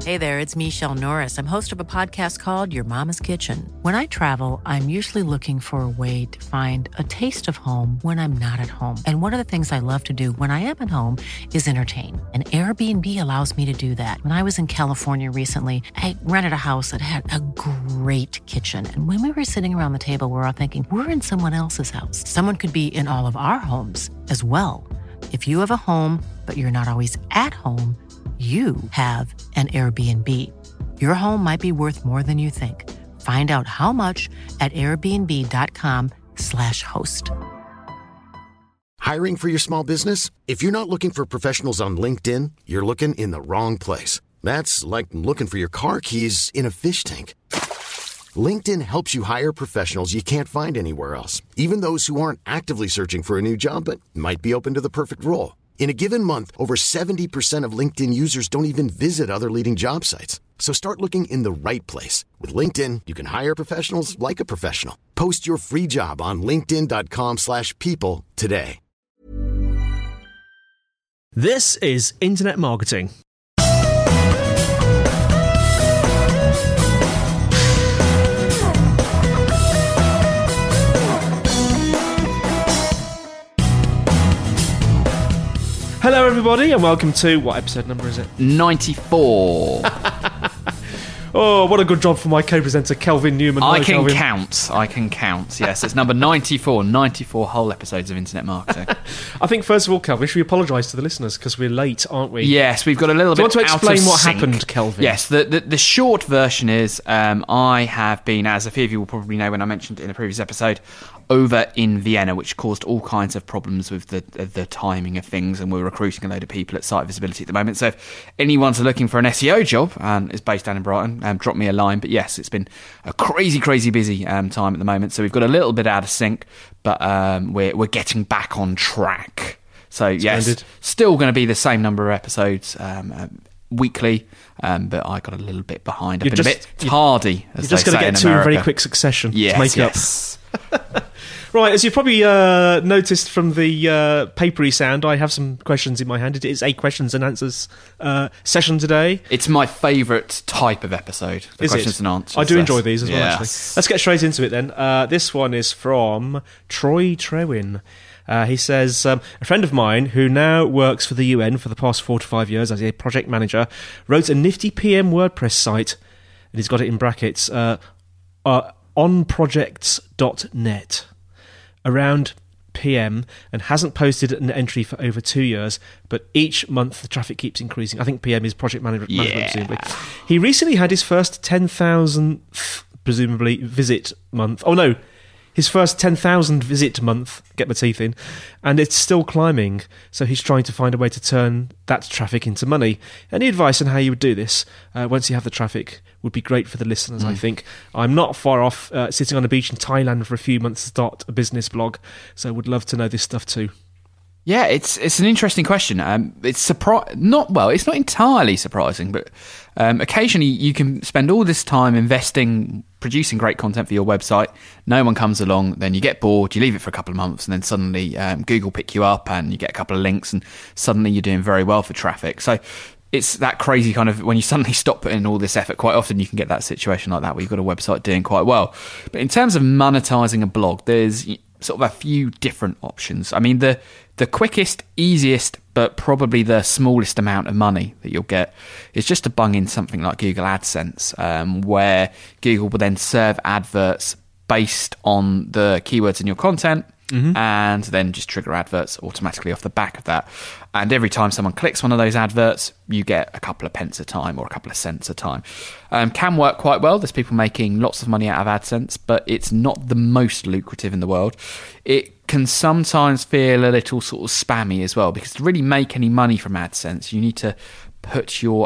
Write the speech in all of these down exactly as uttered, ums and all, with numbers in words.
Hey there, it's Michelle Norris. I'm host of a podcast called Your Mama's Kitchen. When I travel, I'm usually looking for a way to find a taste of home when I'm not at home. And one of the things I love to do when I am at home is entertain. And Airbnb allows me to do that. When I was in California recently, I rented a house that had a great kitchen. And when we were sitting around the table, we were all thinking, we're in someone else's house. Someone could be in all of our homes as well. If you have a home, but you're not always at home, you have an Airbnb. Your home might be worth more than you think. Find out how much at airbnb.com slash host. Hiring for your small business? If you're not looking for professionals on LinkedIn, you're looking in the wrong place. That's like looking for your car keys in a fish tank. LinkedIn helps you hire professionals you can't find anywhere else, even those who aren't actively searching for a new job but might be open to the perfect role. In a given month, over seventy percent of LinkedIn users don't even visit other leading job sites. So start looking in the right place. With LinkedIn, you can hire professionals like a professional. Post your free job on linkedin.com slash people today. This is Internet Marketing. Hello everybody and welcome to, what episode number is it? ninety-four. Oh, what a good job for my co-presenter Kelvin Newman. I Hello, can Kelvin. count, I can count, yes. It's number ninety-four, ninety-four whole episodes of Internet Marketing. I think first of all, Kelvin, should we apologise to the listeners because we're late, aren't we? Yes, we've got a little Do you bit want to out explain of what sync. happened, Kelvin? Yes, the, the, the short version is um, I have been, as a few of you will probably know when I mentioned it in a previous episode, over in Vienna, which caused all kinds of problems with the the timing of things, and we're recruiting a load of people at Site Visibility at the moment. So if anyone's looking for an S E O job and is based down in Brighton, um, drop me a line. But yes, it's been a crazy, crazy busy um, time at the moment. So we've got a little bit out of sync, but um, we're we're getting back on track. So yes, Splendid. Still going to be the same number of episodes um, um, weekly, um, but I got a little bit behind. I've You're been just- a bit tardy. You're just going to get two in very quick succession Yes, to make yes. up. Right, as you've probably uh, noticed from the uh, papery sound, I have some questions in my hand. It is a questions and answers uh, session today. It's my favourite type of episode, the Is questions it? and answers. I do Yes. enjoy these as well, Yes. actually. Let's get straight into it then. Uh, this one is from Troy Trewin. Uh, he says, um, a friend of mine who now works for the U N for the past four to five years as a project manager wrote a nifty P M WordPress site, and he's got it in brackets, uh, uh, on projects dot net. Around P M and hasn't posted an entry for over two years, but each month the traffic keeps increasing. I think P M is project management, Yeah. presumably. He recently had his first ten thousandth, presumably, visit month. Oh no, his first ten thousand visit month, get my teeth in, and it's still climbing, so he's trying to find a way to turn that traffic into money. Any advice on how you would do this uh, once you have the traffic would be great for the listeners, I think. I'm not far off uh, sitting on a beach in Thailand for a few months to start a business blog, so would love to know this stuff too. Yeah, it's it's an interesting question. Um, it's surpri- not well, it's not entirely surprising, but um, occasionally you can spend all this time investing, producing great content for your website. No one comes along, then you get bored, you leave it for a couple of months, and then suddenly um, Google pick you up, and you get a couple of links, and suddenly you're doing very well for traffic. So it's that crazy kind of when you suddenly stop putting in all this effort. Quite often you can get that situation like that where you've got a website doing quite well. But in terms of monetizing a blog, there's sort of a few different options. I mean, the the quickest, easiest, but probably the smallest amount of money that you'll get is just to bung in something like Google AdSense, um, where Google will then serve adverts based on the keywords in your content. Mm-hmm. And then just trigger adverts automatically off the back of that. And every time someone clicks one of those adverts, you get a couple of pence a time or a couple of cents a time. Um, can work quite well. There's people making lots of money out of AdSense, but it's not the most lucrative in the world. It can sometimes feel a little sort of spammy as well, because to really make any money from AdSense, you need to put your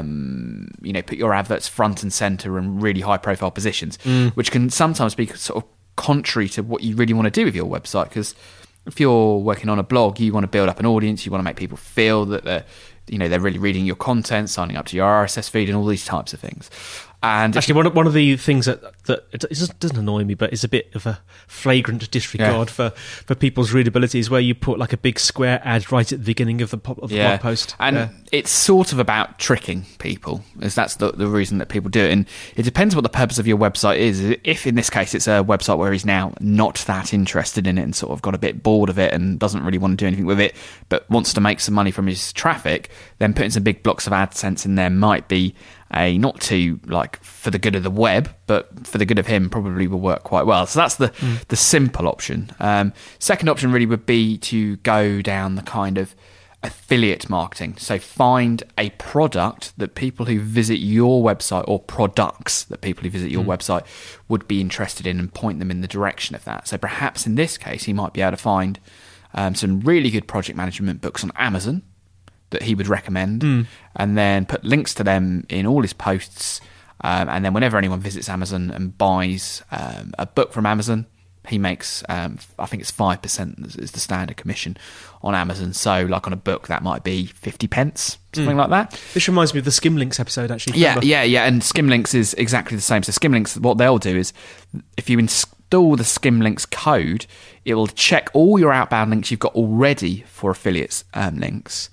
um, you know, put your adverts front and center in really high profile positions, mm. which can sometimes be sort of contrary to what you really want to do with your website. Because if you're working on a blog, you want to build up an audience, you want to make people feel that they're, you know, they're really reading your content, signing up to your R S S feed and all these types of things. And actually, one of, one of the things that that it doesn't, doesn't annoy me, but is a bit of a flagrant disregard yeah. for, for people's readability is where you put like a big square ad right at the beginning of the, pop, of the yeah. blog post. And yeah. it's sort of about tricking people, as that's the, the reason that people do it. And it depends what the purpose of your website is. If in this case it's a website where he's now not that interested in it and sort of got a bit bored of it and doesn't really want to do anything with it, but wants to make some money from his traffic, then putting some big blocks of AdSense in there might be a not too like for the good of the web, but for the good of him, probably will work quite well. So that's the mm. the simple option. Um, second option really would be to go down the kind of affiliate marketing. So find a product that people who visit your website, or products that people who visit your mm. website would be interested in, and point them in the direction of that. So perhaps in this case, he might be able to find um, some really good project management books on Amazon that he would recommend, mm. and then put links to them in all his posts. Um, and then whenever anyone visits Amazon and buys um, a book from Amazon, he makes, um, I think it's five percent is the standard commission on Amazon. So like on a book, that might be fifty pence, something mm. like that. This reminds me of the Skimlinks episode, actually. Yeah, yeah, yeah. And Skimlinks is exactly the same. So Skimlinks, what they'll do is if you install the Skimlinks code, it will check all your outbound links you've got already for affiliates um, links,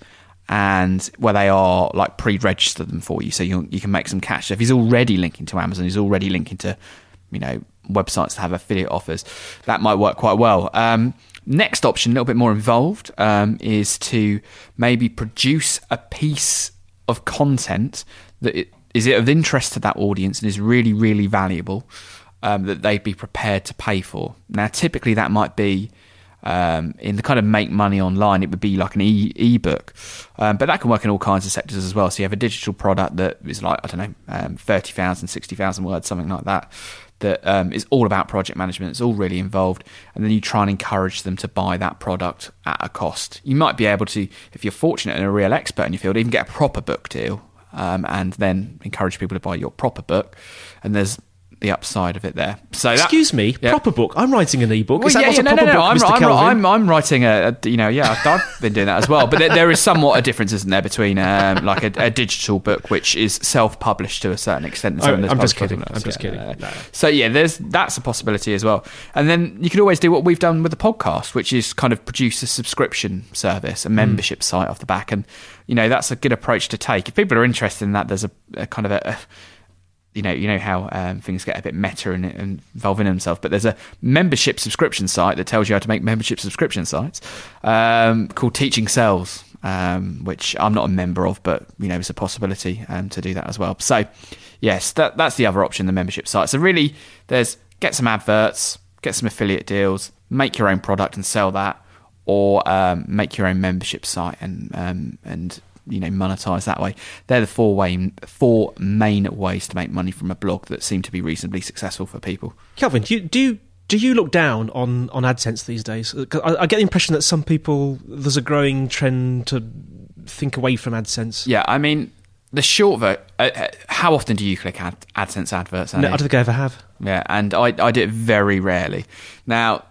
and where they are like pre-register them for you, so you you can make some cash. So if he's already linking to Amazon, he's already linking to, you know, websites that have affiliate offers, that might work quite well. Um, next option, a little bit more involved, um, is to maybe produce a piece of content that it, is it of interest to that audience and is really, really valuable, um, that they'd be prepared to pay for. Now, typically that might be Um, in the kind of make money online, it would be like an e ebook, um, but that can work in all kinds of sectors as well. So you have a digital product that is like, I don't know, um, thirty thousand, sixty thousand words, something like that, that um, is all about project management. It's all really involved, and then you try and encourage them to buy that product at a cost. You might be able to, if you're fortunate and a real expert in your field, even get a proper book deal, um, and then encourage people to buy your proper book. And there's the upside of it there. So that, excuse me, yeah. proper book. I'm writing an ebook. Well, is that yeah, not yeah, a no, proper no, no. book, I'm, Mister I'm, Kelvin? I'm, I'm writing a, a, you know, yeah, I've been doing that as well. But there, there is somewhat a difference, isn't there, between um, like a, a digital book, which is self-published to a certain extent. And I'm, I'm just kidding. I'm just yeah, kidding. Uh, no. So yeah, there's that's a possibility as well. And then you could always do what we've done with the podcast, which is kind of produce a subscription service, a membership mm. site off the back, and you know that's a good approach to take. If people are interested in that, there's a, a kind of a, a You know, you know how um, things get a bit meta and, and involving themselves, but there's a membership subscription site that tells you how to make membership subscription sites um, called Teaching Sales, um, which I'm not a member of, but you know, it's a possibility um, to do that as well. So, yes, that that's the other option, the membership site. So really, there's get some adverts, get some affiliate deals, make your own product and sell that, or um, make your own membership site and um, and. you know, monetize that way. They're the four way, four main ways to make money from a blog that seem to be reasonably successful for people. Kelvin, do you do you, do you look down on, on AdSense these days? I, I get the impression that some people, there's a growing trend to think away from AdSense. Yeah, I mean, the short ver- uh, how often do you click ad- AdSense adverts? No, I don't think I ever have. Yeah, and I I do it very rarely. Now,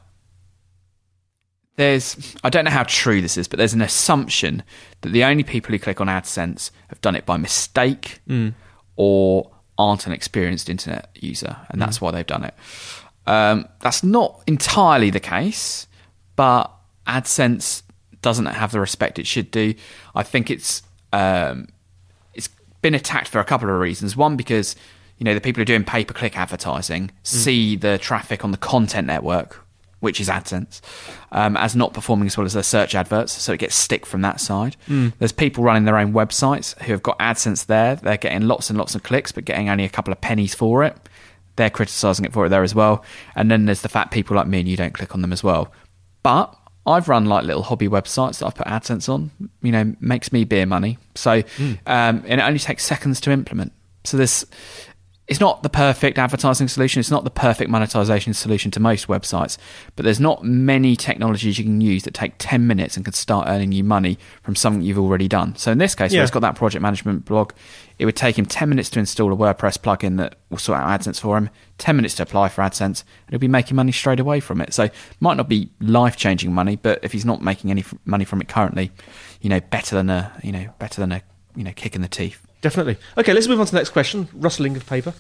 there's, I don't know how true this is, but there's an assumption that the only people who click on AdSense have done it by mistake mm. or aren't an experienced internet user, and that's mm. why they've done it. Um, that's not entirely the case, but AdSense doesn't have the respect it should do. I think it's um, it's been attacked for a couple of reasons. One, because you know the people who are doing pay-per-click advertising mm. see the traffic on the content network, which is AdSense, um, as not performing as well as their search adverts, so it gets stick from that side. Mm. There's people running their own websites who have got AdSense there. They're getting lots and lots of clicks, but getting only a couple of pennies for it. They're criticising it for it there as well. And then there's the fact people like me and you don't click on them as well. But I've run like little hobby websites that I've put AdSense on, you know, makes me beer money. So, mm. um, and it only takes seconds to implement. So there's... It's not the perfect advertising solution. It's not the perfect monetization solution to most websites, but there's not many technologies you can use that take ten minutes and can start earning you money from something you've already done. So in this case, yeah. where he's got that project management blog, it would take him ten minutes to install a WordPress plugin that will sort out AdSense for him, ten minutes to apply for AdSense, and he'll be making money straight away from it. So it might not be life-changing money, but if he's not making any money from it currently, you know, better than a, you know, better than a, you know, kick in the teeth. Definitely. Okay, let's move on to the next question. Rustling of paper.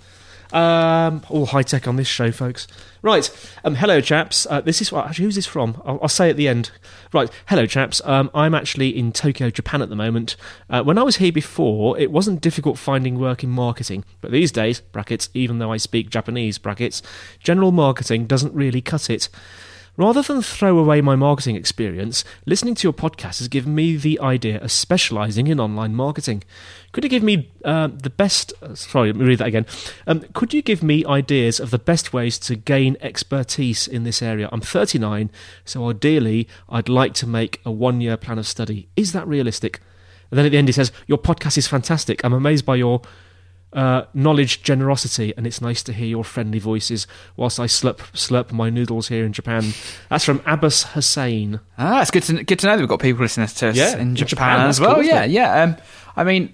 Um, all high tech on this show, folks. Right. Um, hello, chaps. Uh, this is actually who's this from? I'll, I'll say at the end. Right. Hello, chaps. Um, I'm actually in Tokyo, Japan at the moment. Uh, when I was here before, it wasn't difficult finding work in marketing, but these days, brackets, even though I speak Japanese, brackets, general marketing doesn't really cut it. Rather than throw away my marketing experience, listening to your podcast has given me the idea of specialising in online marketing. Could you give me uh, the best... Uh, sorry, let me read that again. Um, could you give me ideas of the best ways to gain expertise in this area? I'm thirty-nine, so ideally I'd like to make a one-year plan of study. Is that realistic? And then at the end he says, your podcast is fantastic. I'm amazed by your... Uh, knowledge, generosity, and it's nice to hear your friendly voices whilst I slurp slurp my noodles here in Japan. That's from Abbas Hussein. Ah, it's good to good to know that we've got people listening to us yeah, in Japan, Japan as well. Cool, yeah, yeah. Um, I mean,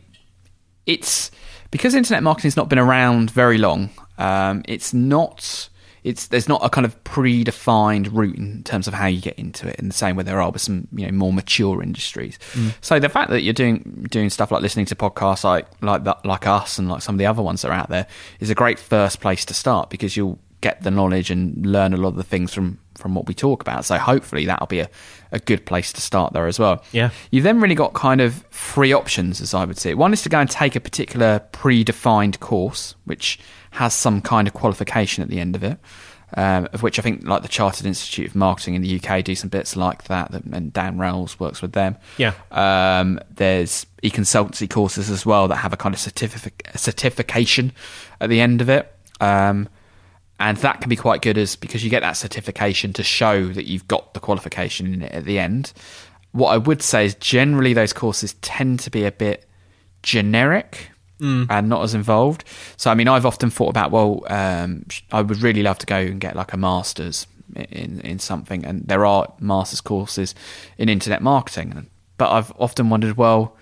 it's because internet marketing's not been around very long. Um, it's not. It's there's not a kind of predefined route in terms of how you get into it, in the same way there are with some, you know, more mature industries. Mm. So the fact that you're doing doing stuff like listening to podcasts like like that, like us and like some of the other ones that are out there is a great first place to start, because you'll get the knowledge and learn a lot of the things from from what we talk about. So hopefully that'll be a, a good place to start there as well. Yeah. You've then really got kind of three options, as I would say. One is to go and take a particular predefined course, which has some kind of qualification at the end of it, um, of which I think like the Chartered Institute of Marketing in the U K do some bits like that, and Dan Rowles works with them. Yeah. Um, there's e-consultancy courses as well that have a kind of certific- certification at the end of it. Um, and that can be quite good, as because you get that certification to show that you've got the qualification in it at the end. What I would say is generally those courses tend to be a bit generic. Mm. And not as involved. So I mean, I've often thought about, well, um, I would really love to go and get like a master's in in something, and there are master's courses in internet marketing, but I've often wondered, well,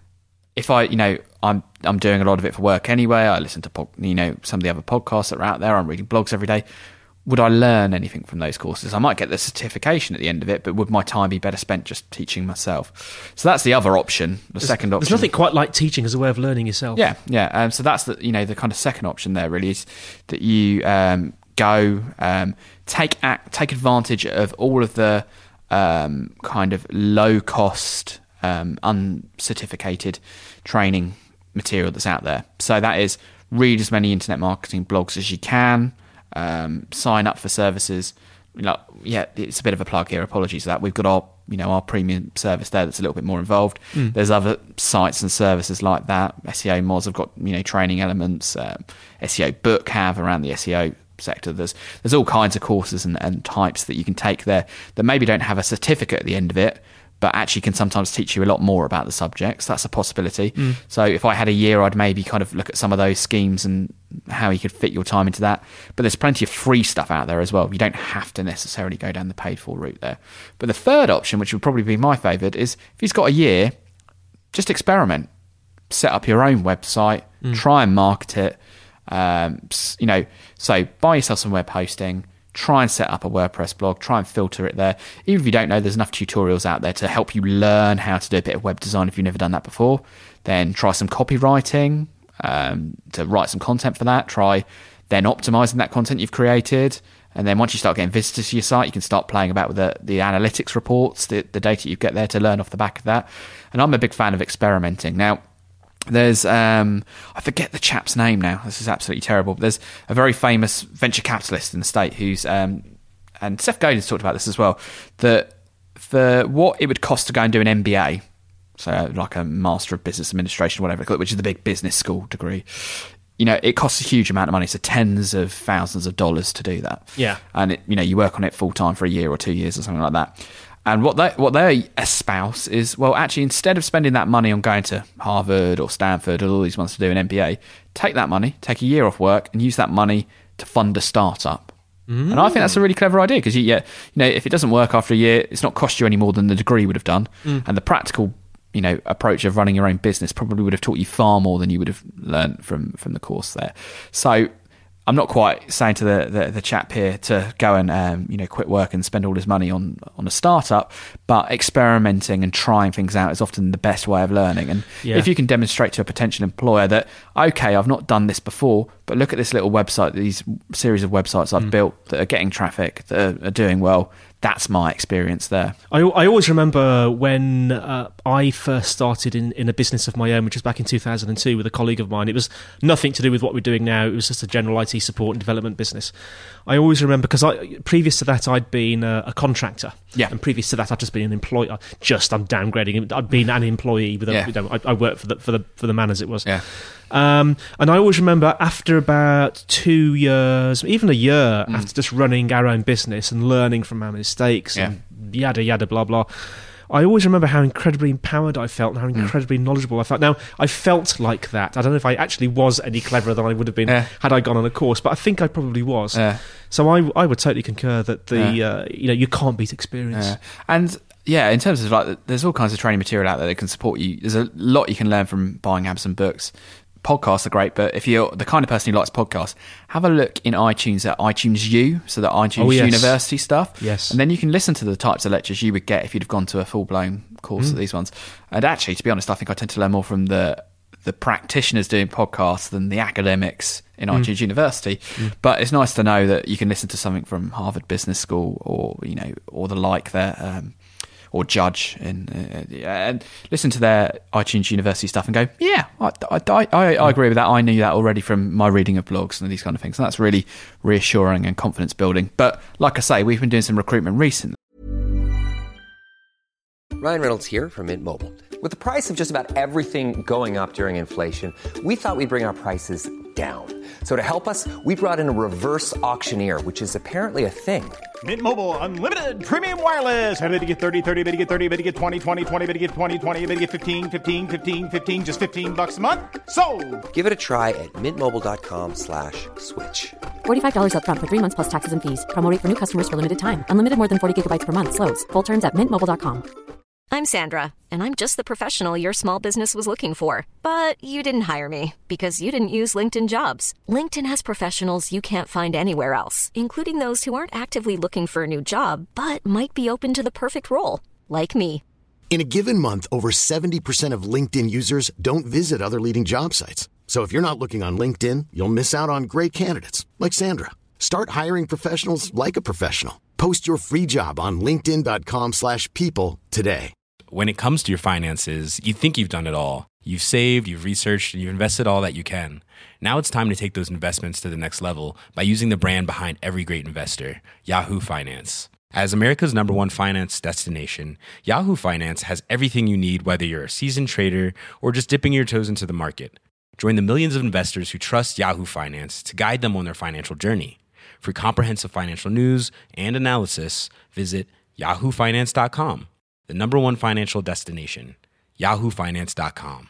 if I, you know, I'm I'm doing a lot of it for work anyway, I listen to, you know, some of the other podcasts that are out there, I'm reading blogs every day, would I learn anything from those courses? I might get the certification at the end of it, but would my time be better spent just teaching myself? So that's the other option, the there's, second option. There's nothing quite like teaching as a way of learning yourself. Yeah, yeah. Um, so that's the, you know, the kind of second option there really is that you um, go um, take act, take advantage of all of the um, kind of low cost, um, uncertificated training material that's out there. So that is read as many internet marketing blogs as you can. Um, sign up for services. Like, yeah, it's a bit of a plug here. Apologies for that. We've got our, you know, our premium service there that's a little bit more involved. Mm. There's other sites and services like that. S E O Moz have got, you know, training elements. Um, S E O Book have around the S E O sector. There's there's all kinds of courses and, and types that you can take there that maybe don't have a certificate at the end of it, but actually can sometimes teach you a lot more about the subjects. That's a possibility. Mm. So if I had a year, I'd maybe kind of look at some of those schemes and how you could fit your time into that. But there's plenty of free stuff out there as well. You don't have to necessarily go down the paid for route there. But the third option, which would probably be my favourite, is if you've got a year, just experiment. Set up your own website, mm. try and market it. Um, you know, so buy yourself some web hosting, try and set up a WordPress blog, try and filter it there. Even if you don't know, there's enough tutorials out there to help you learn how to do a bit of web design if you've never done that before. Then try some copywriting, um, to write some content for that. Try then optimizing that content you've created. And then once you start getting visitors to your site, you can start playing about with the, the analytics reports, the, the data you get there to learn off the back of that. And I'm a big fan of experimenting. Now, there's, um, I forget the chap's name now. This is absolutely terrible. But there's a very famous venture capitalist in the state who's, um, and Seth Godin's talked about this as well, that for what it would cost to go and do an M B A, so like a Master of Business Administration, whatever, which is the big business school degree, you know, it costs a huge amount of money, so tens of thousands of dollars to do that. Yeah. And, it, you know, you work on it full time for a year or two years or something like that. And what they what they espouse is, well, actually, instead of spending that money on going to Harvard or Stanford or all these ones to do an M B A, take that money, take a year off work, and use that money to fund a startup. Mm. And I think that's a really clever idea, because you, yeah, you know, if it doesn't work after a year, it's not cost you any more than the degree would have done, mm. and the practical, you know, approach of running your own business probably would have taught you far more than you would have learned from from the course there. So I'm not quite saying to the, the, the chap here to go and um, you know quit work and spend all his money on, on a startup, but experimenting and trying things out is often the best way of learning. And yeah. if you can demonstrate to a potential employer that, okay, I've not done this before, but look at this little website, these series of websites I've mm. built that are getting traffic, that are, are doing well, that's my experience there. I, I always remember when uh, I first started in, in a business of my own, which was back in two thousand two with a colleague of mine. It was nothing to do with what we're doing now. It was just a general I T support and development business. I always remember, because I previous to that, I'd been a, a contractor. Yeah. And previous to that, I'd just been an employee. Just, I'm downgrading. I'd been an employee. With a, yeah. you know, I, I worked for the, for, the, for the man, as it was. Yeah. Um, and I always remember after about two years, even a year, mm. after just running our own business and learning from our mistakes yeah. and yada, yada, blah, blah, I always remember how incredibly empowered I felt and how incredibly mm. knowledgeable I felt. Now, I felt like that. I don't know if I actually was any cleverer than I would have been yeah. had I gone on a course, but I think I probably was. Yeah. So I, I would totally concur that the Yeah. uh, you know you can't beat experience. Yeah. And yeah, in terms of like, there's all kinds of training material out there that can support you. There's a lot you can learn from buying Amazon books. Podcasts are great, but if you're the kind of person who likes podcasts, have a look in iTunes at iTunes U, so that iTunes oh, yes. University stuff. Yes. And then you can listen to the types of lectures you would get if you'd have gone to a full-blown course Mm. of these ones. And actually, to be honest, I think I tend to learn more from the the practitioners doing podcasts than the academics in mm. iTunes University. Mm. But it's nice to know that you can listen to something from Harvard Business School or, you know, or the like there. Um, or Judge, and, uh, and listen to their iTunes University stuff and go, yeah, I, I, I, I agree with that. I knew that already from my reading of blogs and these kind of things. And that's really reassuring and confidence building. But like I say, we've been doing some recruitment recently. Ryan Reynolds here from Mint Mobile. With the price of just about everything going up during inflation, we thought we'd bring our prices down. So to help us, we brought in a reverse auctioneer, which is apparently a thing. Mint Mobile Unlimited Premium Wireless. How to get thirty, thirty, how to get thirty, how to get twenty, twenty, twenty, how to get twenty, twenty, how to get fifteen, fifteen, fifteen, fifteen, just fifteen bucks a month? Sold! Give it a try at mintmobile.com slash switch. forty-five dollars up front for three months plus taxes and fees. Promo rate for new customers for limited time. Unlimited more than forty gigabytes per month. Slows full terms at mint mobile dot com. I'm Sandra, and I'm just the professional your small business was looking for. But you didn't hire me because you didn't use LinkedIn Jobs. LinkedIn has professionals you can't find anywhere else, including those who aren't actively looking for a new job, but might be open to the perfect role, like me. In a given month, over seventy percent of LinkedIn users don't visit other leading job sites. So if you're not looking on LinkedIn, you'll miss out on great candidates like Sandra. Start hiring professionals like a professional. Post your free job on linkedin.com slash people today. When it comes to your finances, you think you've done it all. You've saved, you've researched, and you've invested all that you can. Now it's time to take those investments to the next level by using the brand behind every great investor, Yahoo Finance. As America's number one finance destination, Yahoo Finance has everything you need, whether you're a seasoned trader or just dipping your toes into the market. Join the millions of investors who trust Yahoo Finance to guide them on their financial journey. For comprehensive financial news and analysis, visit yahoo finance dot com. The number one financial destination, yahoo finance dot com.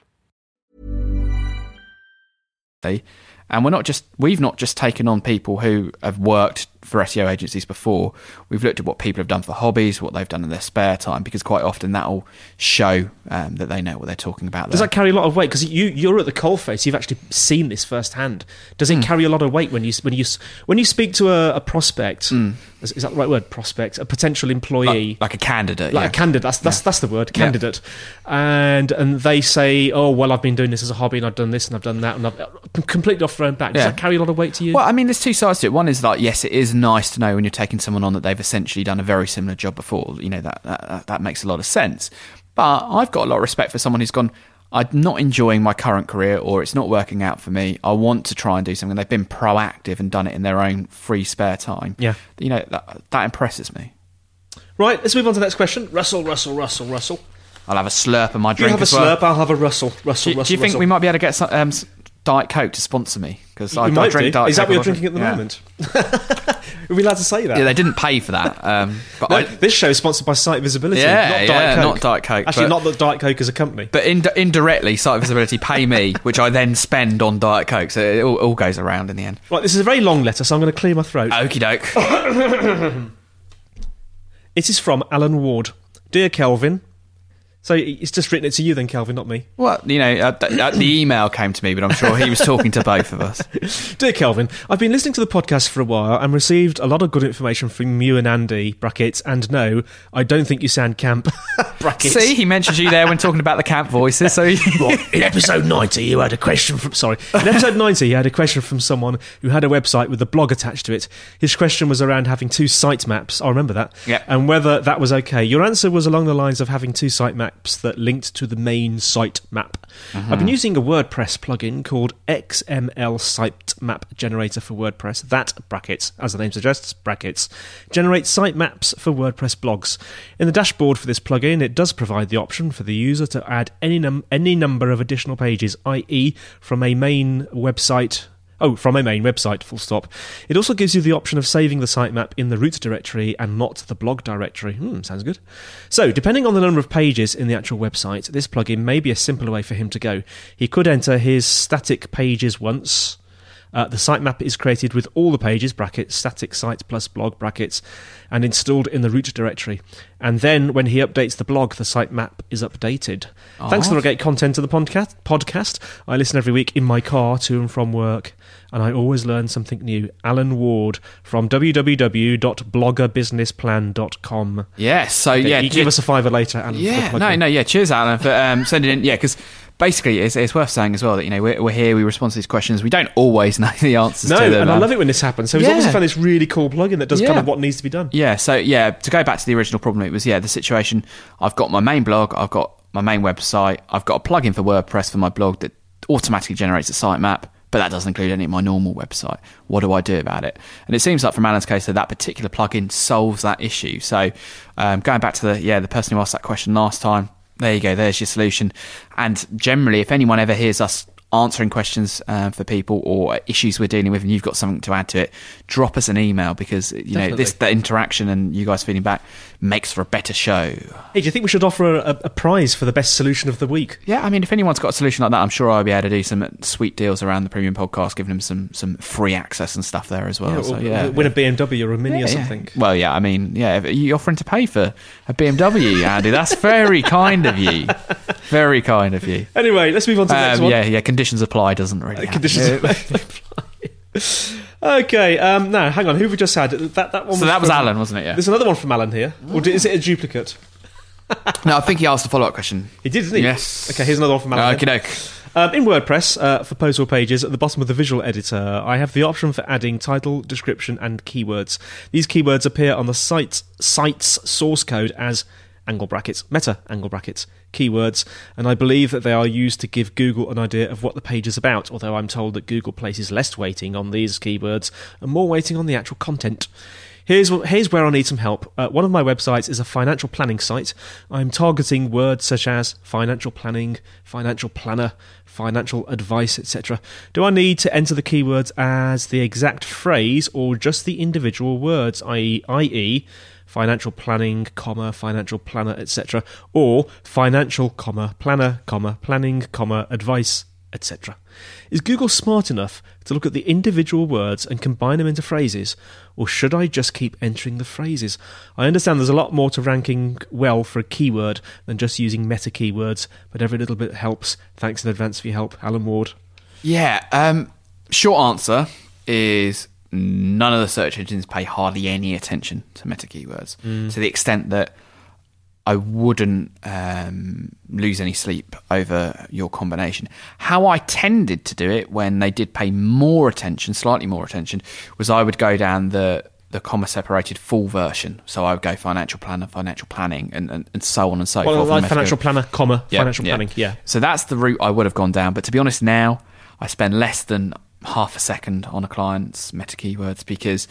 And we're not just we've not just taken on people who have worked for S E O agencies before. We've looked at what people have done for hobbies, what they've done in their spare time, because quite often that'll show um, that they know what they're talking about. Does there. that carry a lot of weight? Because you you're at the coalface, you've actually seen this firsthand. Does it mm. carry a lot of weight when you when you when you speak to a, a prospect? Mm. Is, is that the right word? Prospect, a potential employee, like, like a candidate, like yeah. a candidate. That's that's, yeah. that's the word, candidate. Yeah. And and they say, oh well, I've been doing this as a hobby, and I've done this, and I've done that, and I've completely off their own back. Does yeah. that carry a lot of weight to you? Well, I mean, there's two sides to it. One is like, yes, it is nice to know when you're taking someone on that they've essentially done a very similar job before. You know, that that, that makes a lot of sense. But I've got a lot of respect for someone who's gone, I'm not enjoying my current career, or it's not working out for me. I want to try and do something. They've been proactive and done it in their own free spare time. Yeah. You know, that, that impresses me. Right, let's move on to the next question. Russell, Russell, Russell, Russell. I'll have a slurp of my drink You have as a well. slurp, I'll have a Russell, Russell, do, Russell, do you think Russell. we might be able to get some, um, Diet Coke to sponsor me? Because I, I might drink do. Diet Is that Coke what you're drinking at the yeah. moment? Are we allowed to say that? Yeah, they didn't pay for that. Um, but no, I, this show is sponsored by Site Visibility, yeah, not Diet yeah, Coke. not Diet Coke. Actually, but, not that Diet Coke is a company. But in, indirectly, Site Visibility pay me, which I then spend on Diet Coke. So it all, all goes around in the end. Right, this is a very long letter, so I'm going to clear my throat. Okie doke. It is from Alan Ward. Dear Kelvin, So it's just written it to you then, Kelvin, not me. Well, you know, uh, th- uh, the email came to me, but I'm sure he was talking to both of us. Dear Kelvin, I've been listening to the podcast for a while and received a lot of good information from you and Andy, brackets, and no, I don't think you sound camp, brackets. See, he mentioned you there when talking about the camp voices. So Well, in episode ninety, you had a question from... Sorry. In episode ninety, you had a question from someone who had a website with a blog attached to it. His question was around having two sitemaps. I remember that. Yep. And whether that was okay. Your answer was along the lines of having two sitemaps that linked to the main site map. Mm-hmm. I've been using a WordPress plugin called X M L Sitemap Generator for WordPress. That, brackets, as the name suggests, brackets, generates sitemaps for WordPress blogs. In the dashboard for this plugin, it does provide the option for the user to add any num- any number of additional pages, that is from a main website... Oh, from a main website, full stop. It also gives you the option of saving the sitemap in the root directory and not the blog directory. Hmm, sounds good. So, depending on the number of pages in the actual website, this plugin may be a simpler way for him to go. He could enter his static pages once. Uh, the sitemap is created with all the pages, brackets, static site plus blog, brackets, and installed in the root directory. And then, when he updates the blog, the sitemap is updated. Oh. Thanks for the great content of the podca- podcast. I listen every week in my car to and from work, and I always learn something new. Alan Ward from w w w dot blogger business plan dot com. Yes, so okay, yeah. You give us a fiver later, Alan. Yeah, no, no, yeah. Cheers, Alan, for um, sending in. Yeah, because basically, it's, it's worth saying as well that, you know, we're, we're here, we respond to these questions. We don't always know the answers no, to them. No, and um, I love it when this happens. So he's yeah. obviously found this really cool plugin that does yeah. kind of what needs to be done. Yeah, so yeah, to go back to the original problem, it was, yeah, the situation. I've got my main blog, I've got my main website, I've got a plugin for WordPress for my blog that automatically generates a sitemap, but that doesn't include any of my normal website. What do I do about it? And it seems like from Alan's case that that particular plugin solves that issue. So um, going back to the yeah the person who asked that question last time, there you go, there's your solution. And generally, if anyone ever hears us answering questions uh, for people or issues we're dealing with and you've got something to add to it, drop us an email, because you Definitely. know this the interaction and you guys feeding back makes for a better show. Hey, do you think we should offer a, a prize for the best solution of the week? Yeah, I mean, if anyone's got a solution like that, I'm sure I'll be able to do some sweet deals around the Premium Podcast, giving them some some free access and stuff there as well. Yeah, so, or yeah, win a B M W or a Mini yeah, or something. Yeah. Well, yeah, I mean, yeah, if you're offering to pay for a B M W, Andy, that's very kind of you. Very kind of you. Anyway, let's move on to the um, next one. Yeah, yeah, conditions apply doesn't really Uh, conditions apply. Okay, um, now, hang on, who have we just had? That, that one So that was from, Alan, wasn't it? Yeah. There's another one from Alan here. Or is it a duplicate? No, I think he asked a follow-up question. He did, didn't he? Yes. Okay, here's another one from Alan. Okie doke. Um, in WordPress, uh, for post or pages, at the bottom of the visual editor, I have the option for adding title, description, and keywords. These keywords appear on the site, site's source code as angle brackets, meta angle brackets, keywords, and I believe that they are used to give Google an idea of what the page is about, although I'm told that Google places less weighting on these keywords and more weighting on the actual content. Here's, here's where I need some help. Uh, one of my websites is a financial planning site. I'm targeting words such as financial planning, financial planner, financial advice, et cetera. Do I need to enter the keywords as the exact phrase or just the individual words, that is, financial planning, comma, financial planner, et cetera, or financial, comma, planner, comma, planning, comma, advice, et cetera? Is Google smart enough to look at the individual words and combine them into phrases, or should I just keep entering the phrases? I understand there's a lot more to ranking well for a keyword than just using meta keywords, but every little bit helps. Thanks in advance for your help, Alan Ward. Yeah, um, short answer is none of the search engines pay hardly any attention to meta keywords, mm. to the extent that I wouldn't um, lose any sleep over your combination. How I tended to do it when they did pay more attention, slightly more attention, was I would go down the, the comma-separated full version. So I would go financial planner, financial planning, and, and, and so on and so well, forth. Like financial planner, comma, yeah, financial yeah. planning, yeah. So that's the route I would have gone down. But to be honest now, I spend less than half a second on a client's meta keywords, because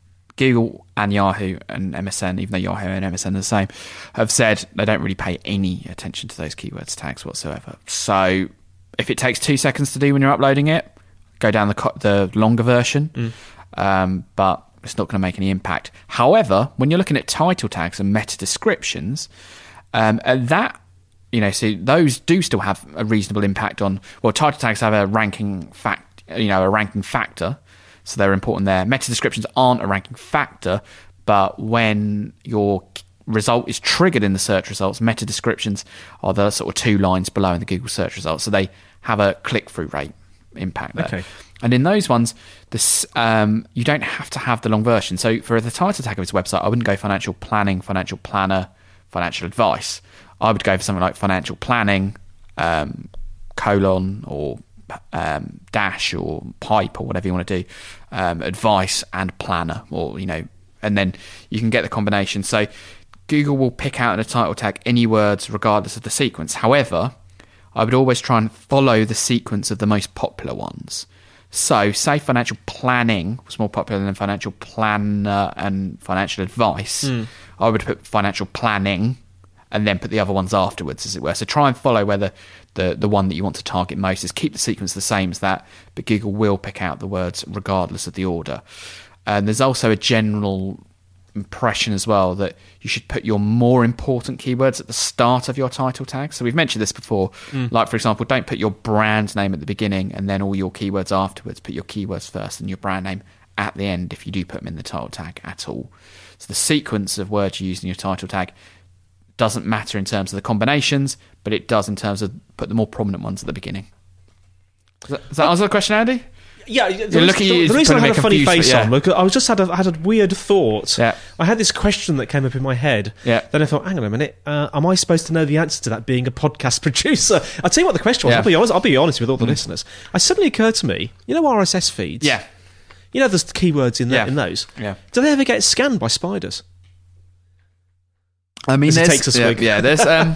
Google and Yahoo and M S N, even though Yahoo and M S N are the same, have said they don't really pay any attention to those keywords tags whatsoever. So if it takes two seconds to do when you're uploading it, go down the co- the longer version, mm. um, but it's not going to make any impact. However, when you're looking at title tags and meta descriptions, um, that you know, so those do still have a reasonable impact on. Well, title tags have a ranking fact, you know, a ranking factor. So they're important there. Meta descriptions aren't a ranking factor, but when you're result is triggered in the search results. Meta descriptions are the sort of two lines below in the Google search results, so they have a click-through rate impact there. Okay. And in those ones, this um, you don't have to have the long version. So for the title tag of his website, I wouldn't go financial planning, financial planner, financial advice. I would go for something like financial planning, um, colon, or um, dash, or pipe, or whatever you want to do, um, advice and planner, or, you know, and then you can get the combination. So Google will pick out in a title tag any words regardless of the sequence. However, I would always try and follow the sequence of the most popular ones. So, say financial planning was more popular than financial planner and financial advice. Mm. I would put financial planning and then put the other ones afterwards, as it were. So try and follow where the, the, the one that you want to target most is. Keep the sequence the same as that, but Google will pick out the words regardless of the order. And there's also a general impression as well that you should put your more important keywords at the start of your title tag. So we've mentioned this before. Mm. Like, for example, don't put your brand name at the beginning and then all your keywords afterwards. Put your keywords first and your brand name at the end if you do put them in the title tag at all. So the sequence of words you use in your title tag doesn't matter in terms of the combinations, but it does in terms of put the more prominent ones at the beginning. Does that, does that answer the question, Andy? Yeah, the, the, the, the reason I had a funny face yeah. on, look, I was just had a, had a weird thought. Yeah. I had this question that came up in my head. Yeah. Then I thought, hang on a minute, uh, am I supposed to know the answer to that being a podcast producer? I'll tell you what the question was. Yeah. I'll, be honest, I'll be honest with all the mm. listeners. It suddenly occurred to me, you know R S S feeds? Yeah. You know there's keywords in, the, yeah. in those? Yeah. Do they ever get scanned by spiders? I mean, As it takes a swig. Yeah, yeah there's... Um,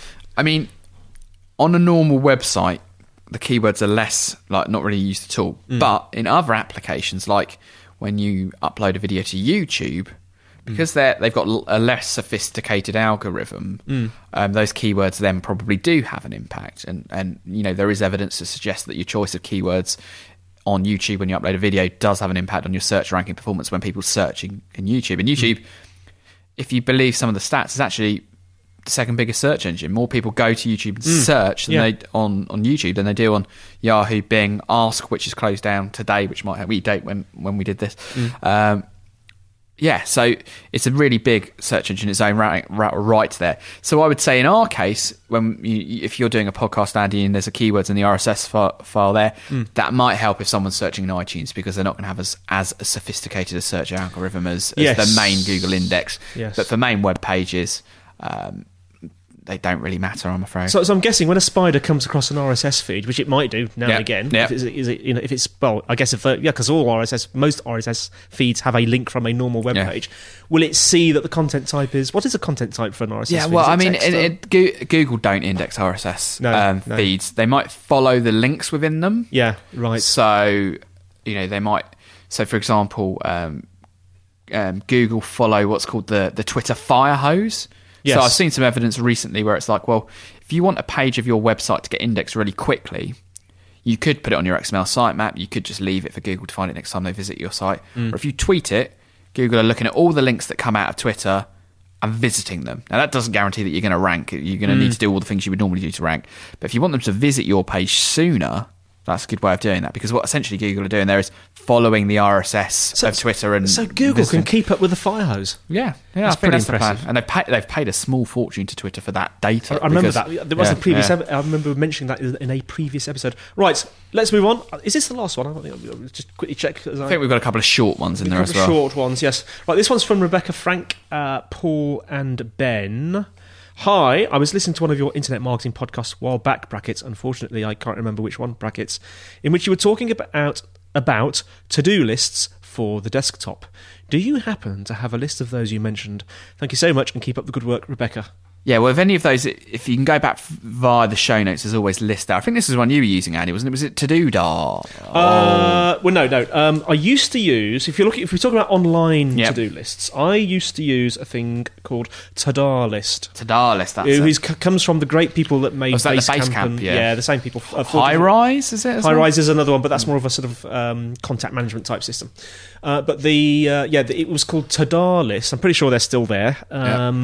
I mean, on a normal website, the keywords are less, like, not really used at all. Mm. But in other applications, like when you upload a video to YouTube, because mm. they're, they've got a less sophisticated algorithm, mm. um, those keywords then probably do have an impact. And, and, you know, there is evidence to suggest that your choice of keywords on YouTube when you upload a video does have an impact on your search ranking performance when people searching in YouTube. And YouTube, mm. if you believe some of the stats, is actually the second biggest search engine. More people go to YouTube and mm. search than yeah. they on, on YouTube than they do on Yahoo, Bing, Ask, which is closed down today, which might we date when, when we did this. Mm. Um, yeah, so it's a really big search engine in its own right, right, right there. So I would say in our case, when you, if you're doing a podcast, Andy, and there's a keywords in the R S S file, file there, mm. that might help if someone's searching in iTunes, because they're not going to have as, as a sophisticated a search algorithm as, as yes. the main Google index. Yes. But for main web pages, um, they don't really matter, I'm afraid. So, so I'm guessing when a spider comes across an R S S feed, which it might do now yep. and again, yep. if, it's, is it, you know, if it's well, I guess if uh, yeah, because all R S S, most R S S feeds have a link from a normal web yeah. page. Will it see that the content type is what is a content type for an R S S? Yeah, feed? well, Is it I mean, text, it, it, Google don't index R S S no, um, no. feeds. They might follow the links within them. Yeah, right. So, you know, they might. So, for example, um, um, Google follow what's called the the Twitter fire hose. Yes. So I've seen some evidence recently where it's like, well, if you want a page of your website to get indexed really quickly, you could put it on your X M L sitemap. You could just leave it for Google to find it next time they visit your site. Mm. Or if you tweet it, Google are looking at all the links that come out of Twitter and visiting them. Now, that doesn't guarantee that you're going to rank. You're going to mm. need to do all the things you would normally do to rank. But if you want them to visit your page sooner, that's a good way of doing that, because what essentially Google are doing there is following the R S S so, of Twitter. And so Google visiting. can keep up with the fire hose. Yeah, yeah, that's I think pretty that's impressive. The plan. And they've paid, they've paid a small fortune to Twitter for that data. I, I remember because, that. There was yeah, a previous. yeah. Ep- I remember mentioning that in a previous episode. Right, let's move on. Is this the last one? I don't think I'll just quickly check. As I, I think we've got a couple of short ones in there as well. Short ones, yes. Right, this one's from Rebecca, Frank, uh, Paul, and Ben. Hi, I was listening to one of your internet marketing podcasts a while back, brackets, unfortunately I can't remember which one, brackets, in which you were talking about, about to-do lists for the desktop. Do you happen to have a list of those you mentioned? Thank you so much and keep up the good work, Rebecca. Yeah, well, if any of those, if you can go back via the show notes, there's always list there. I think this is one you were using, Andy, wasn't it? Was it To-Do-Dar? Oh. Uh, well, no, no. Um, I used to use, if you're looking, if we're talking about online yep. to-do lists, I used to use a thing called To-Dar List. To-Dar List, that's it. It c- comes from the great people that made oh, that Basecamp. Base and, yeah. yeah, the same people. Uh, High Rise, is it? High well? Rise is another one, but that's more of a sort of um, contact management type system. Uh, but the uh, yeah, the, it was called To-Dar List. I'm pretty sure they're still there. Um, yep.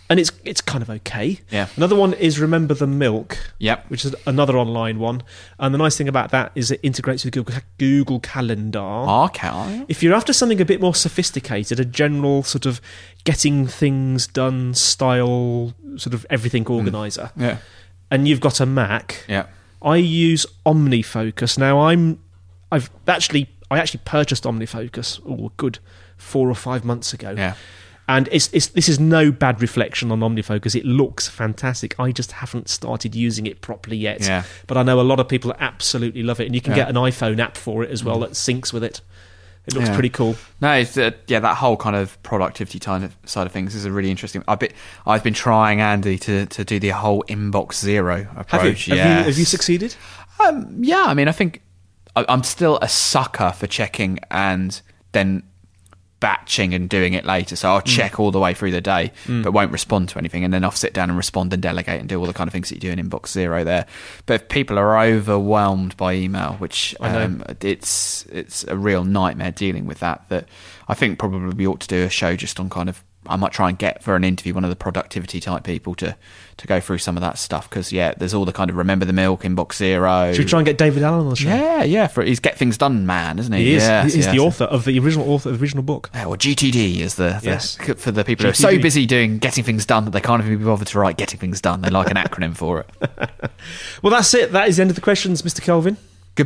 and it's it's kind of okay. Yeah. Another one is Remember the Milk. Yep. Which is another online one. And the nice thing about that is it integrates with Google, Google Calendar. Okay. If you're after something a bit more sophisticated, a general sort of getting things done style, sort of everything organizer, Mm. Yeah. and you've got a Mac, Yeah. I use OmniFocus. Now I'm, I've actually, I actually purchased OmniFocus, oh, good, four or five months ago. Yeah. And it's, it's this is no bad reflection on OmniFocus. It looks fantastic. I just haven't started using it properly yet. Yeah. But I know a lot of people absolutely love it, and you can Yeah. get an iPhone app for it as well that syncs with it. It looks Yeah. pretty cool. No, it's, uh, yeah, that whole kind of productivity kind of side of things is a really interesting. I've been, I've been trying, Andy, to, to do the whole inbox zero approach. Have you? Have, Yes. you, have you succeeded? Um, yeah, I mean, I think I, I'm still a sucker for checking and then batching and doing it later. So I'll check all the way through the day, but won't respond to anything, and then I'll sit down and respond and delegate and do all the kind of things that you do in inbox zero there. But if people are overwhelmed by email, which I know. um, it's it's a real nightmare dealing with that, that I think probably we ought to do a show just on kind of, I might try and get for an interview one of the productivity type people to to go through some of that stuff, because yeah, there's all the kind of Remember the Milk, inbox zero. Should we try and get David Allen on the show? Yeah, yeah, for he's Get Things Done man, isn't he? He is. Yes, He's yes. the author of the original author of the original book. Yeah, or G T D is the, the Yes. for the people who are G T D. so busy doing getting things done that they can't even be bothered to write getting things done. They like an acronym for it. Well, that's it. That is the end of the questions, Mister Kelvin.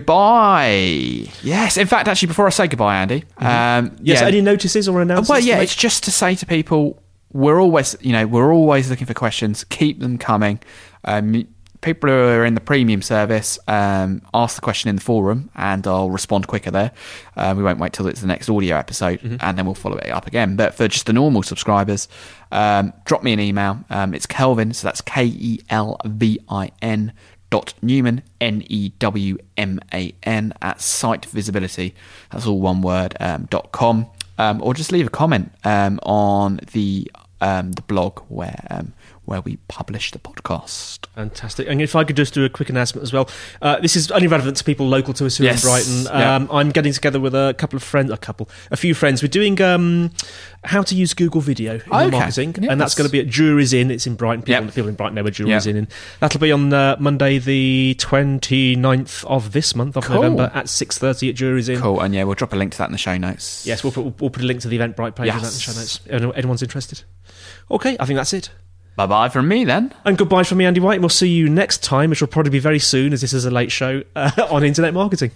Goodbye. Yes, in fact, actually, before I say goodbye, Andy. Um, Yes. yeah. Any notices or announcements? Well, to yeah, make? it's just to say to people, we're always, you know, we're always looking for questions. Keep them coming. Um, people who are in the premium service, um, ask the question in the forum, and I'll respond quicker there. Uh, we won't wait till it's the next audio episode, Mm-hmm. and then we'll follow it up again. But for just the normal subscribers, um, drop me an email. Um, it's Kelvin, so that's K E L V I N dot Newman, N E W M A N, at Site Visibility, that's all one word, um, dot com. Um, or just leave a comment um, on the um, the blog where um, where we publish the podcast. Fantastic. And if I could just do a quick announcement as well. Uh, this is only relevant to people local to us who Yes. are in Brighton. Yeah. Um, I'm getting together with a couple of friends, a couple, a few friends. We're doing um, how to use Google Video in Okay. your marketing. Yes. And that's going to be at Jury's Inn. It's in Brighton. People, Yep. people in Brighton know where Jury's Yep. Inn. And that'll be on uh, Monday the twenty-ninth of this month, of Cool. November, at six thirty at Jury's Inn. Cool, and yeah, we'll drop a link to that in the show notes. Yes, we'll put, we'll put a link to the Eventbrite page of that in the show notes. Anyone- Anyone's interested? Okay, I think that's it. Bye bye from me then. And goodbye from me, Andy White. We'll see you next time, which will probably be very soon, as this is a late show, uh, on Internet Marketing.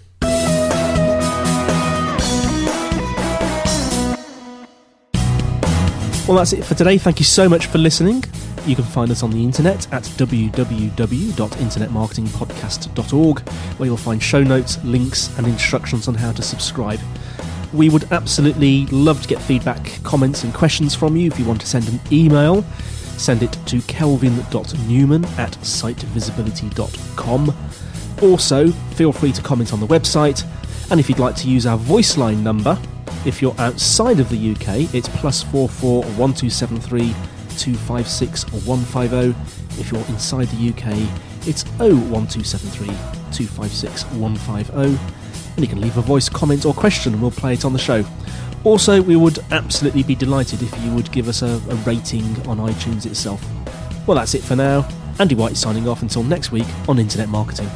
Well, that's it for today. Thank you so much for listening. You can find us on the internet at w w w dot internet marketing podcast dot org, where you'll find show notes, links, and instructions on how to subscribe. We would absolutely love to get feedback, comments, and questions from you. If you want to send an email, send it to kelvin dot newman at site visibility dot com. Also, feel free to comment on the website, and if you'd like to use our voice line number, if you're outside of the U K, it's plus four four one two seven three two five six one five zero. If you're inside the U K, it's oh one two seven three two five six one five zero. And you can leave a voice comment or question and we'll play it on the show. Also, we would absolutely be delighted if you would give us a, a rating on iTunes itself. Well, that's it for now. Andy White signing off until next week on Internet Marketing.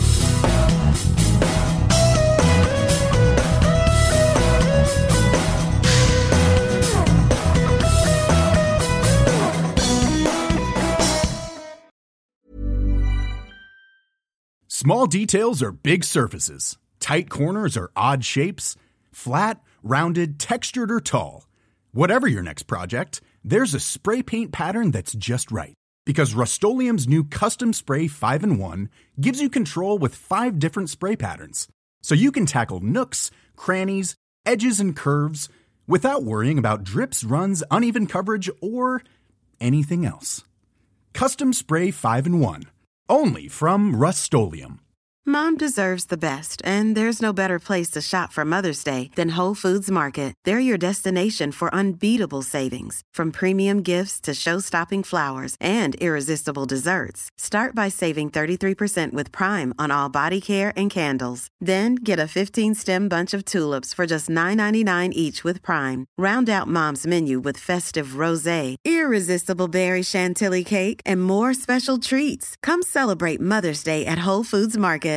Small details are big surfaces. Tight corners are odd shapes. Flat, rounded, textured, or tall. Whatever your next project, there's a spray paint pattern that's just right. Because Rust-Oleum's new Custom Spray five in one gives you control with five different spray patterns. So you can tackle nooks, crannies, edges, and curves without worrying about drips, runs, uneven coverage, or anything else. Custom Spray five in one. Only from Rust-Oleum. Mom deserves the best, and there's no better place to shop for Mother's Day than Whole Foods Market. They're your destination for unbeatable savings, from premium gifts to show-stopping flowers and irresistible desserts. Start by saving thirty-three percent with Prime on all body care and candles. Then get a fifteen-stem bunch of tulips for just nine ninety-nine each with Prime. Round out Mom's menu with festive rosé, irresistible berry chantilly cake, and more special treats. Come celebrate Mother's Day at Whole Foods Market.